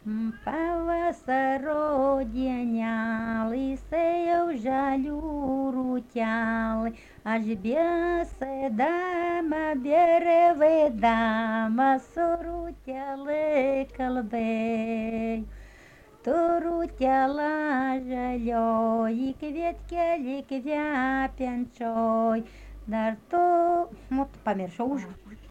Pavasaro dienelėse jau žalių rūtelė, aš besėdama berėvėdama su rūtelė kalbėjau. Tu rūtela žalioji, kvietkelė kvepiančioji, dar tu, pamiršau už.